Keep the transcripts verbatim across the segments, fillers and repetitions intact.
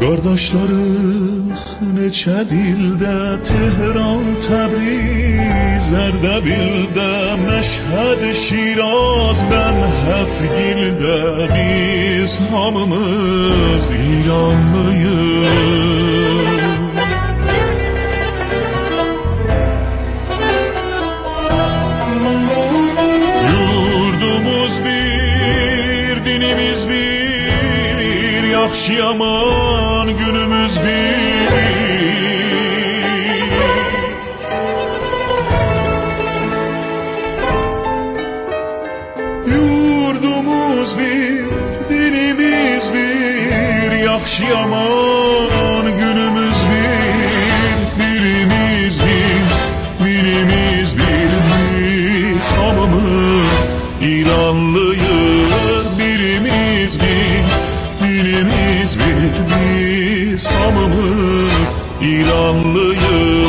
Qardaşlarıq neçə dildə Tehran, Təbriz, Ərdəbildə, Məşhəd, Şiraz, mən Həfgildə biz hamımız İranlıyıq. Yurdumuz bir, dinimiz bir, yaxşı yaman günümüz bir. Yurdumuz bir, dinimiz bir, yaxşı yaman günümüz bir. Birimiz bir, birimiz bir, biz hamımız İranlıyıq. Birimiz bir, birimiz bir, biz hamımız İranlıyıq.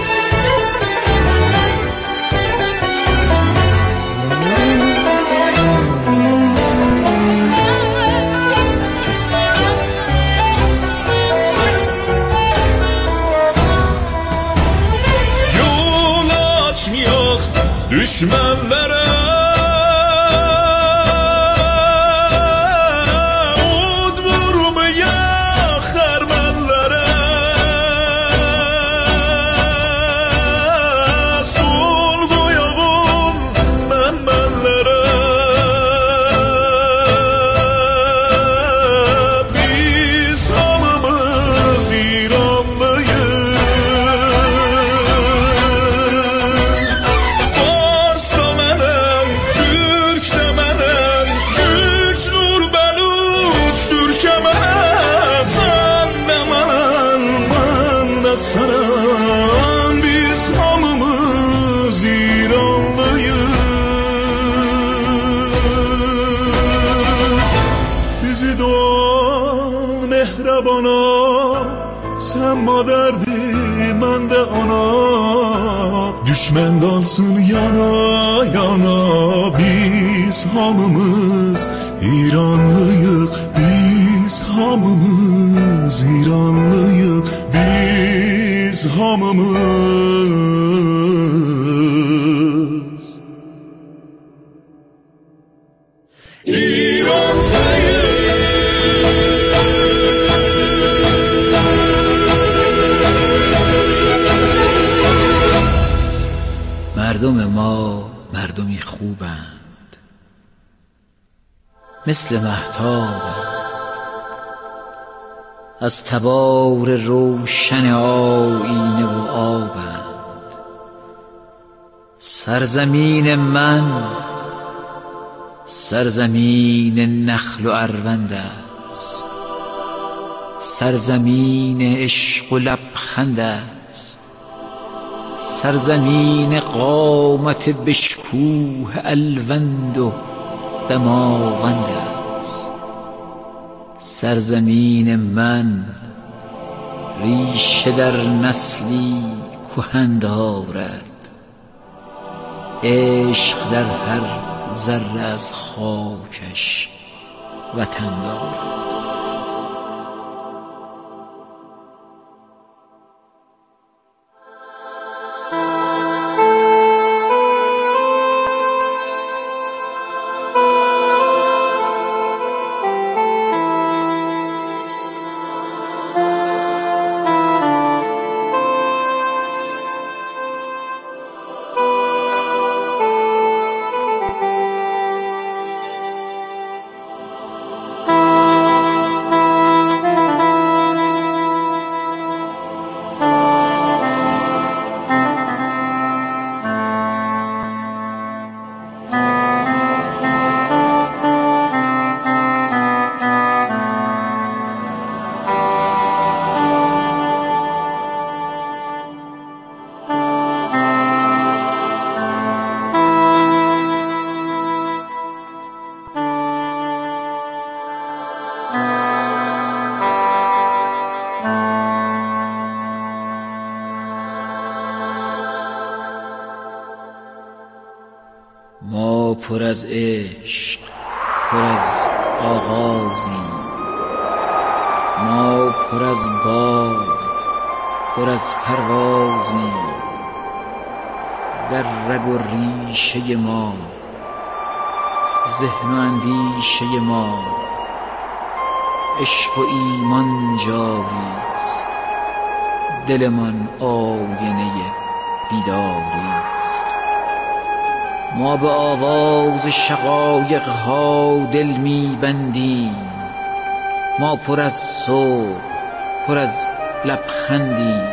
Yol açmayaq düşmənlərə, biz hamımız İranlıyıq. Bizi doğan mehrabana, sen madərdir, mən də ana. Düşmən qalsın yana yana, biz hamımız İranlıyıq. Biz hamımız İranlıyıq. Biz hamımız İranlıyıq. مردم ما مردمی خوبند، مثل مهتابند، از تبار روشن آیینه و آبند. سرزمین من سرزمین نخل و اروند است، سرزمین عشق و لبخند است، سرزمین قامت بشکوه الوند و دماوند است. سرزمین من ریشه در نسلی کهن دارد، عشق در هر ذره از خاکش وطن دارد. ما پر از عشق، پر از آغازی، ما پر از بال، پر از پروازی، در رگ و ریشه ما ذهن و اندیشه ما عشق و ایمان جاری است، دلمان آینه بیداری است. ما به آواز شقایق ها دل می بندیم، ما پر از صبح، پر از لبخندیم.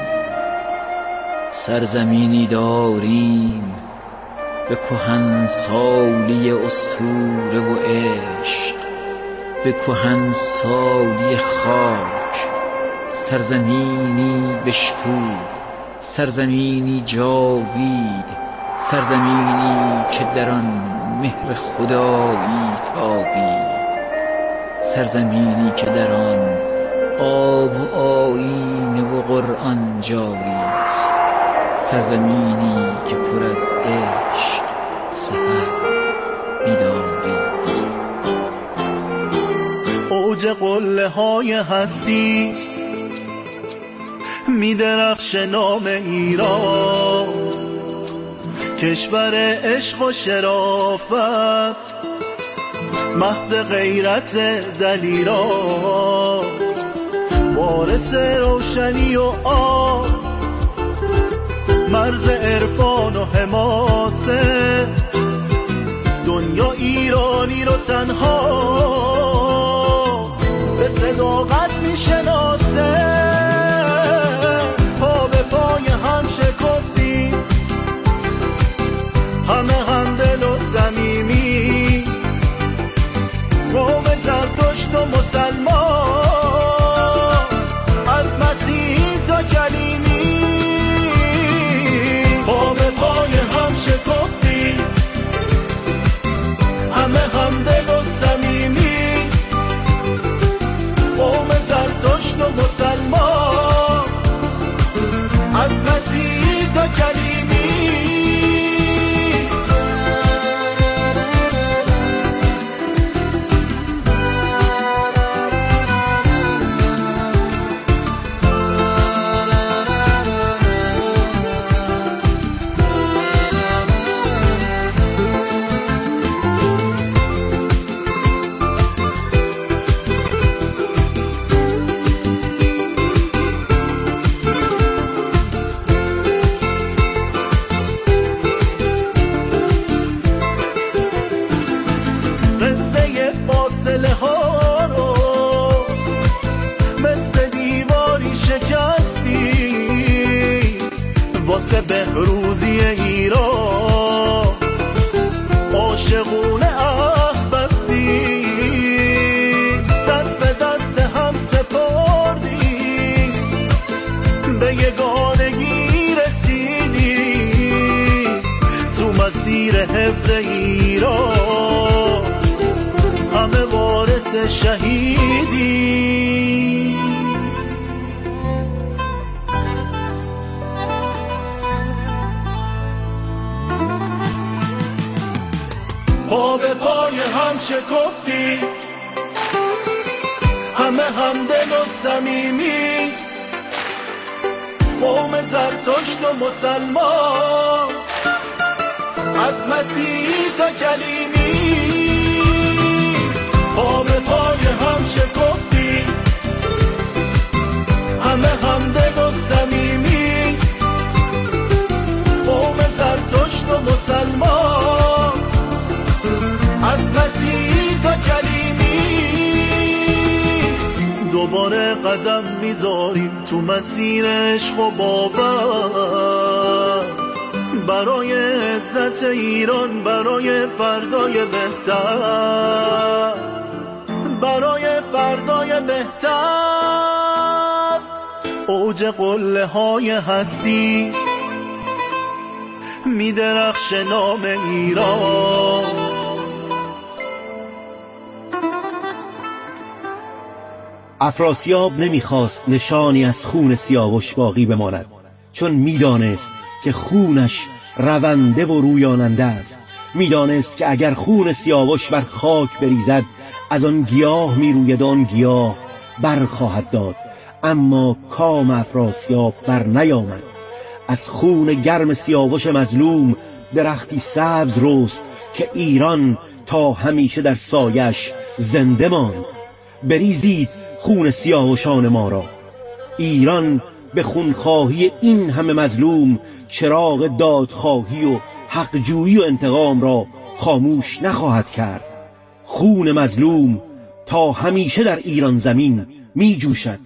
سرزمینی داریم به کهنسالی اسطوره و عشق، به کهنسالی خاک. سرزمینی بشکوه، سرزمینی جاوید، سرزمینی که در آن مهر خدایی تابید، سرزمینی که در آن آب و آیین و قرآن جاری است، سرزمینی که پر از عشق سحر بیداری است. اوج قله های هستی می درخش نام ایران، کشور عشق و شرافت، مهد غیرت دلیران، وارث روشنی و آب، مرز عرفان و حماسه. دنیا ایرانی رو تنها به صداقت میشناسه. پا به پای هم شکفتی، همه هم دل و صمیمی، قوم زرتشت و مسلمان، از مسیحی تا کلیمی. پا به پای هم شکفتی، همه هم دل و صمیمی، قوم زرتشت و مسلمان، از مسیحی تا کلیمی. واسه بهروزی ایران عاشقونه عهد بستی، دست به دست هم سپردی، به یگانگی رسیدی، تو مسیر حفظ ایران همه وارث شهیدی. پا به پای هم شکفتی، همه هم دل و صمیمی، قوم زرتشت و مسلمان، از مسیحی تا کلیمی. پا به پای هم شکفتی، همه هم دل و صمیمی، قوم زرتشت و مسلمان، از مسیحی تا کلیمی. دوباره قدم میذاریم تو مسیر عشق و باور، برای عزت ایران، برای فردای بهتر، برای فردای بهتر. اوج قله های هستی میدرخش نام ایران. افراسیاب نمیخواست نشانی از خون سیاوش باقی بماند، چون میدانست که خونش رونده و رویاننده است. میدانست که اگر خون سیاوش بر خاک بریزد، از آن گیاه میروید، آن گیاه برخواهد داد. اما کام افراسیاب بر نیامد. از خون گرم سیاوش مظلوم درختی سبز رست که ایران تا همیشه در سایش زنده ماند. بریزید خون سیاوشان ما را. ایران به خونخواهی این همه مظلوم چراغ دادخواهی و حقجویی و انتقام را خاموش نخواهد کرد. خون مظلوم تا همیشه در ایران زمین می جوشد.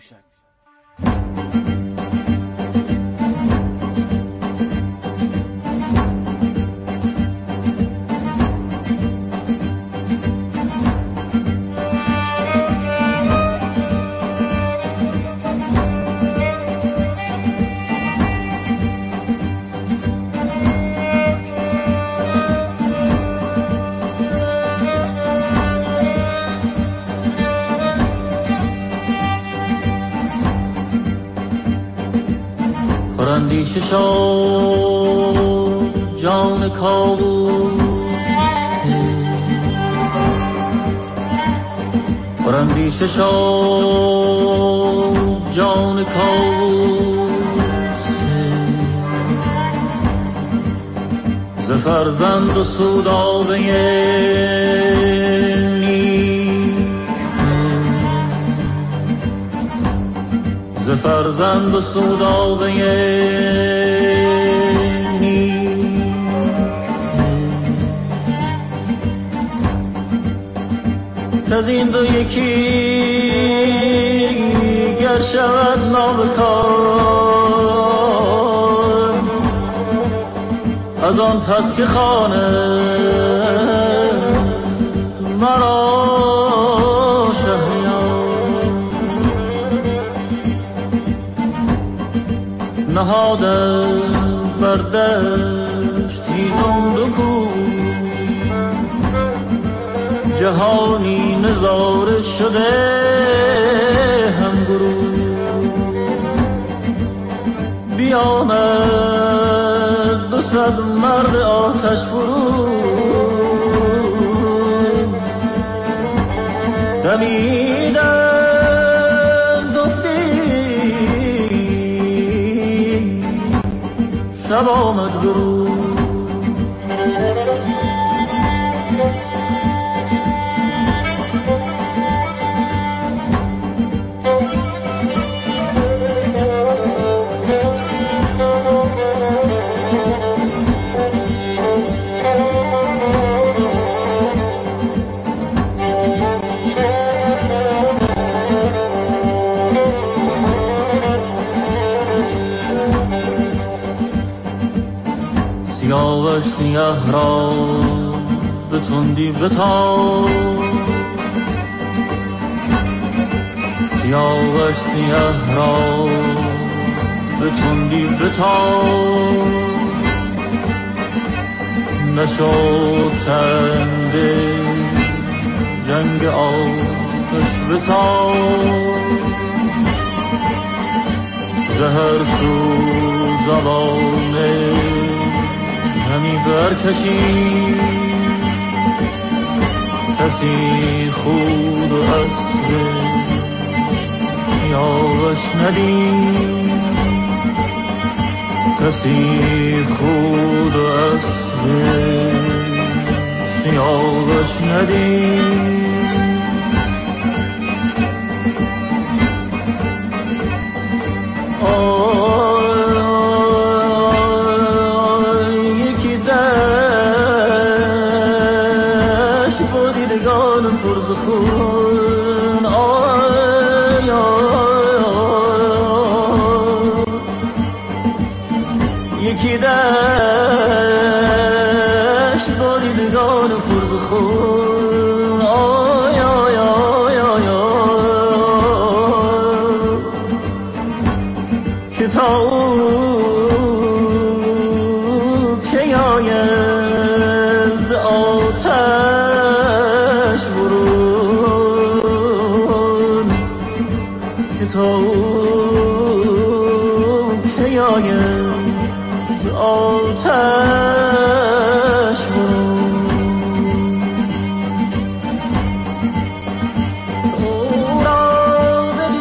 پراندیشه شد جان کاووس، پراندیشه شد جان کاووس، ز فرزند و سودابه ز فرزند و سودابه نیک، کز این دو یکی گر شود نابکار، از آن پس که خانه مرا نهاده بر دشت هیزم دو کو، جهانی نظاره شده هم گروه، بیامد دو صد مرد آتش فروز، دمیدن شب آمد برو. سیاوش سیه را به تندی بتاب، سیاوش سیه را به تندی بتاب، نشد تنده جنگ آتش بساز، زهر سو زبانه همی برکشی، کسی خود و اسب سیاوش ندید، کسی خود و اسب سیاوش ندید. پرز خون آی یکی دشت با دیدگان پرز خون آی آی آی که تا او که آید ز آتش برون، که تا او که آید ز آتش برون. او را به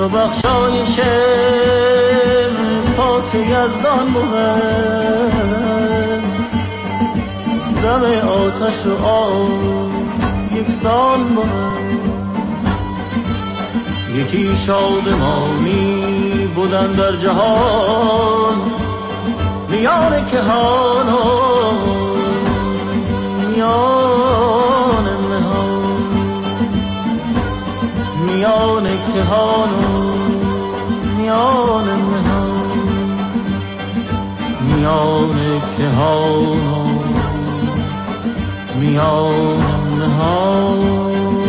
تو بخشایش پاک یزدان بود، دم آتش و آب یکسان بود. یکی شادمانی بودن در جهان، میان کهان و میان مهان، میان کهان و میان مهان، میان کهان و میان مهان.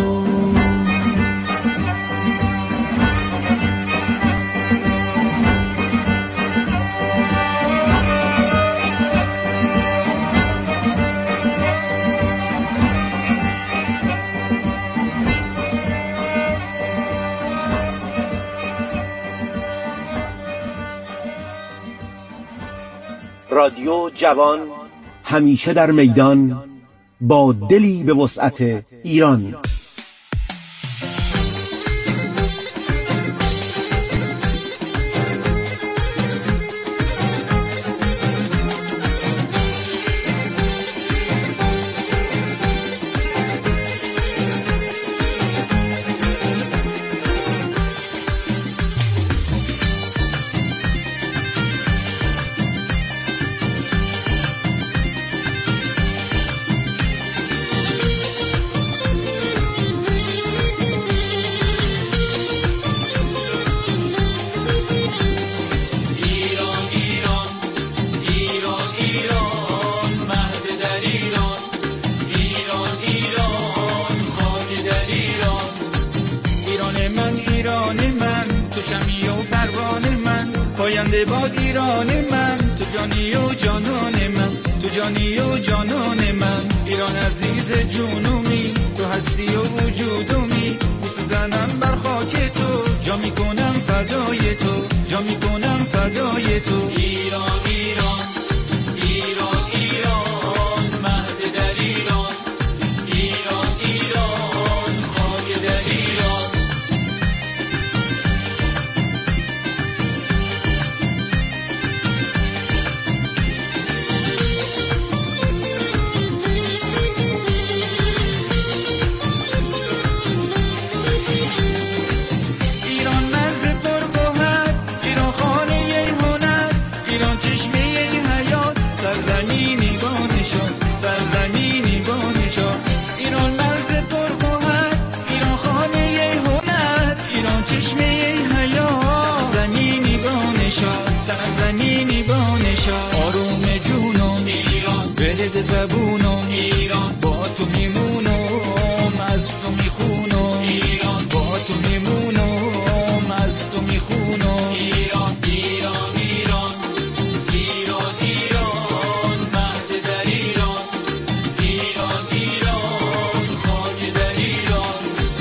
رادیو جوان همیشه در میدان، با دلی به وسعت ایران. باد ایران من، تو جانی و جانان من، تو جانی و جانان من. ایران عزیز جنومی، تو هستی و وجودمی. میسوزنم بر خاک تو، جا میکنم فدای تو، جا میکنم فدای تو. ایران ایران ایران ایران، مهد در ایران. ایران ایران، خاک در ایران. زبونم ایران، با تو میمونم، از تو میخونم. ایران، با تو میمونم، از تو میخونم. ایران ایران ایران ایران ایران، مهد در ایران. ایران ایران، خاک در ایران.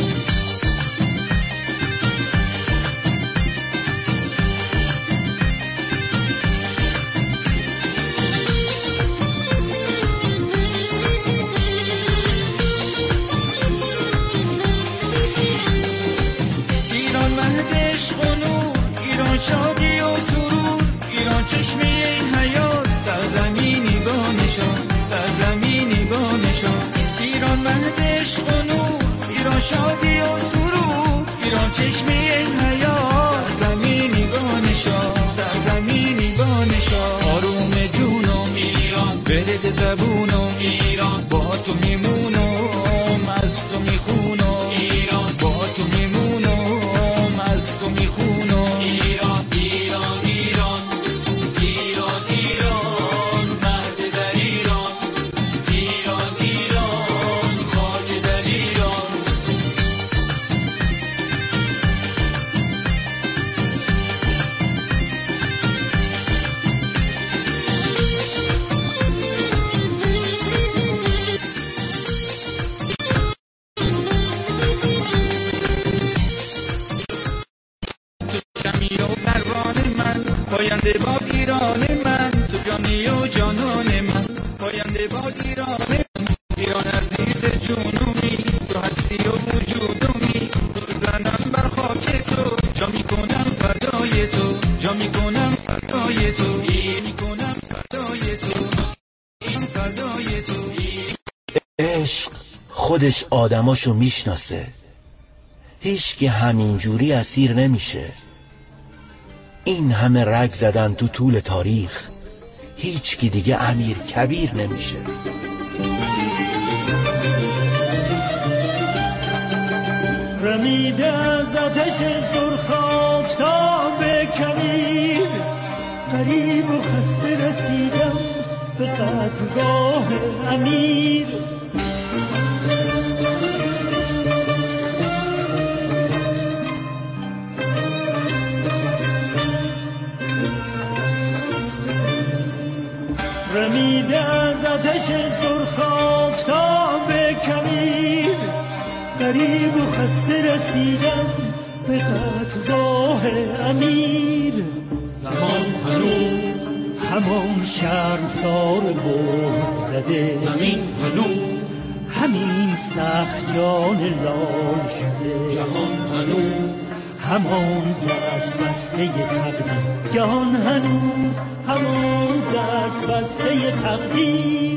شادی و سرور، ایران چشمه حیات، سرزمینی با نشان، سرزمینی با نشان. ایران مهد عشق و نور، ایران شادی و سرور، ایران چشمه حیات، سرزمینی با نشان، سرزمینی با نشان. آروم جونم ایران، برد زبونم ایران، با تو میمونم، از تو میخونم. ایران، با تو میمونم، از تو میخونم. ایران ایران ایران ایران ایران، مهد در ایران. ایران ایران، خاک در ایران. پاینده باد ایران من، تو جانی و جانان من. پاینده باد ایران من، ایران عزیز جنومی. تو هستی و وجودمی، بسوزنم بر خاک تو، جا می یا میکنم فدای تو، میکنم فدای تو، این فدای تو. عشق خودش آدماشو میشناسه، هیچ که همینجوری اسیر نمیشه. این همه رگ زدن تو طول تاریخ، هیچ کی دیگه امیر کبیر نمیشه. رمیده از آتش سرخ آفتاب کویر، غریب و خسته رسیدم به قتلگاه امیر. رمیده از آتش سرخ آفتاب کویر، غریب و خسته رسیدم به قتلگاه امیر. زمان هنوز همان شرمسار بود زده، زمین هنوز همین سخت جان لال شده. جهان هنوز همان دست بسته تقدیر، جهان هنوز همان دست بسته تقدیر.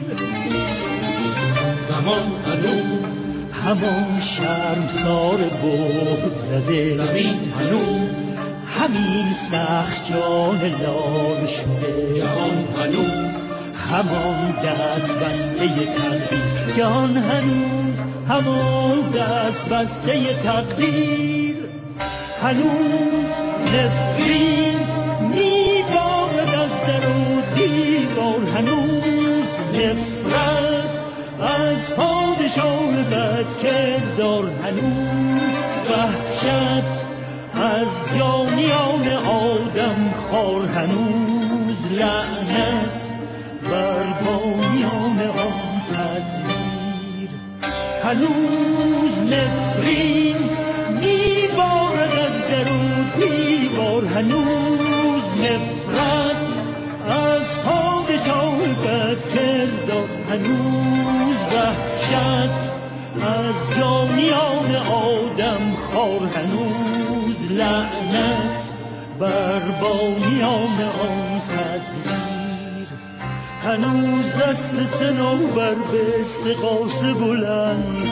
زمان هنوز همان شرمسار بود زده، زمین هنوز همین سخت جان لال شده. جهان هنوز همان دست بسته تقدیر، جهان هنوز همان دست بسته تقدیر. هنوز نفرین میبارد از در و دیوار، هنوز نفرت از پادشاه بد کردار، هنوز وحشت از جانیان آدم خور، هنوز لعنت بر بانیان آن تزویر. هنوز نفرین میبارد از در و دیوار، هنوز نفرت از پادشاه بد کردار، هنوز وحشت از جانیان آدم خور، هنوز لعنت بر بانیان آن تزویر. هنوز دست صنوبر به استغاثه بلند،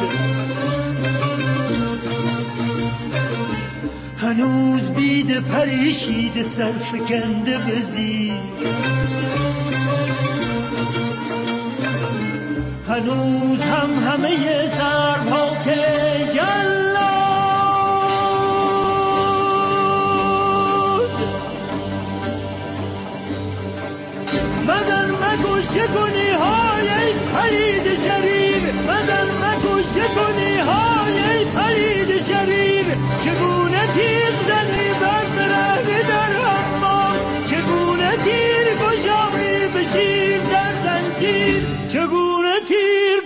هنوز بید پریشید سرفکنده به زیر. هنوز هم همه سرها که جلاد مزن مکشه کنی های پلید شریر، مزن مکشه کنی های پلید شریر. چگونه تیر زنی بر برهنه در حمام، چگونه تیر گشایی به شیر در زنجیر، چگونه تیر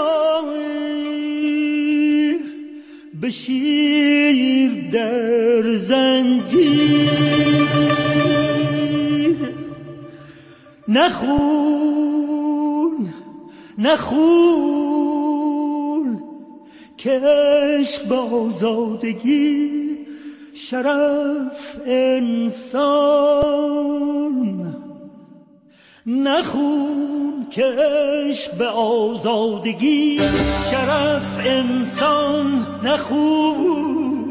گشایی به شیر در زنجیر. نخون نخون که عشق به آزادگی شرف انسان، نخون که عشق به آزادگی شرف انسان، نخون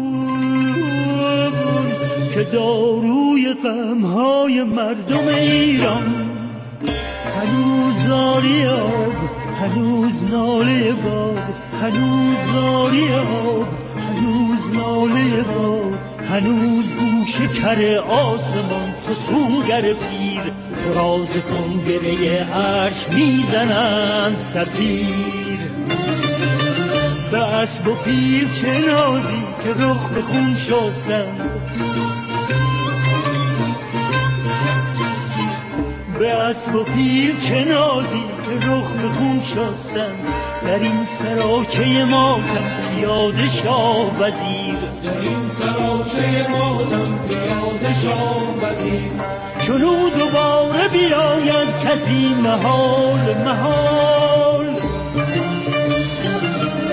که داروی غمهای مردم ایران. هنوز زاری آب، هنوز ناله باد، هنوز زاری آب، هنوز ناله باد، هنوز گوش کر آسمان فسونگر پیر. راز کن گره عرش میزنند صفیر، به اسب و پیر چه نازی که رخ به خون شستند، به اسب و پیر چه نازی که رخ به خون شستند. در این سراچه ماتم پیاده شاه وزیر، در این سراچه ماتم پیاده شاه وزیر. چنو دوباره بیاید کسی محال محال،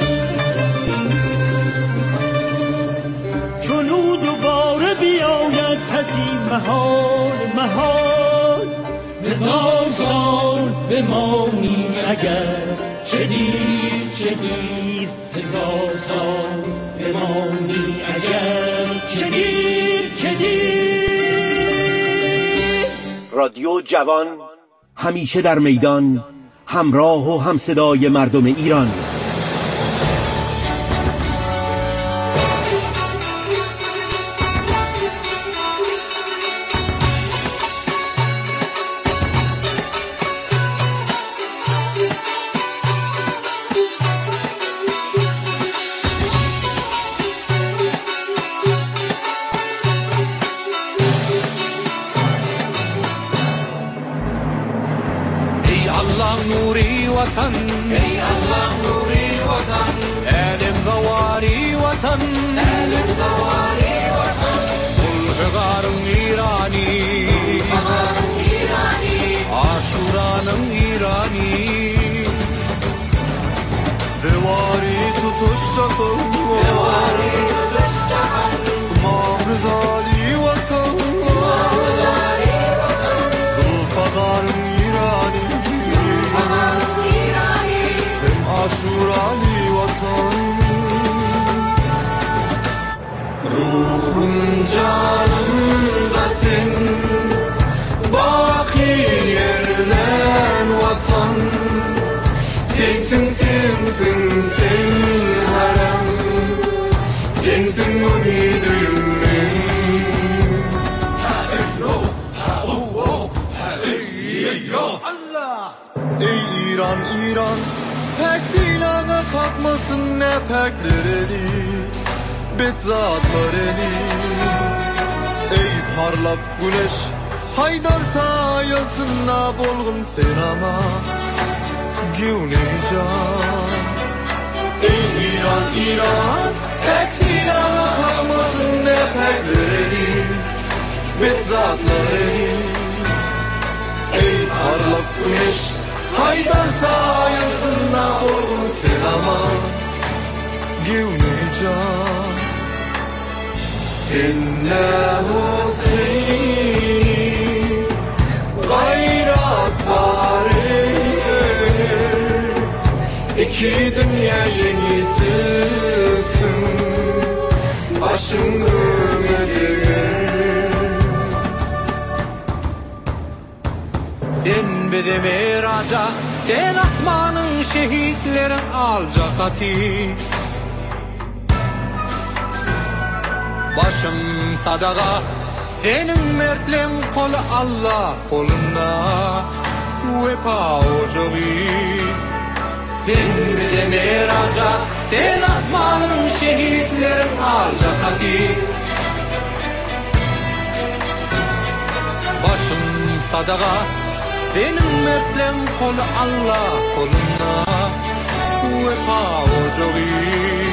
چنو دوباره بیاید نکند کسی محال محال هزار سال بمانی اگر چه دیر چه دیر هزار سال بمانی اگر چه دیر چه دیر. رادیو جوان همیشه در میدان، همراه و همصدای مردم ایران. نوري وطن ey Allah nuri vatan elim zavari vatan elim zavari vatan Ulfigarım İrani Ulfigarım İrani Aşuranım İrani Devari tutuşacak Allah Devari tutuşacak Allah Mamrızali vatan Mamrızali vatan Ulfigarım İrani Aşurali vatan Ruhum canımda sen Baki yerlen vatan Sensin sensin sen harem Sensin ümidim men Ha-ey-yo Ha-oh-oh Ha-ey-yo Allah Ey İran İran Pek silahına kalkmasın ne pekler eli Betzatlar eli Ey parlak güneş Haydar sayasına bolğum sen ama Günecan Ey İran İran Pek silahına kalkmasın ne pekler eli Betzatlar eli Ey parlak güneş Haydar sayasında bolğum sen ama Günecan Sen ne Hüseyin Gayrat var İki dünya yenisisin Başın ömediğer Sen bizi miraca Den ahmanın şehitlerin alacak ati Başım sadaka Senin mertlim kolu Allah kolunda Vefa ocağı Sen bizi miraca Den ahmanın şehitlerin alacak ati Başım sadaka Senin mertlim kolu Allah kolunda Vefa ocağı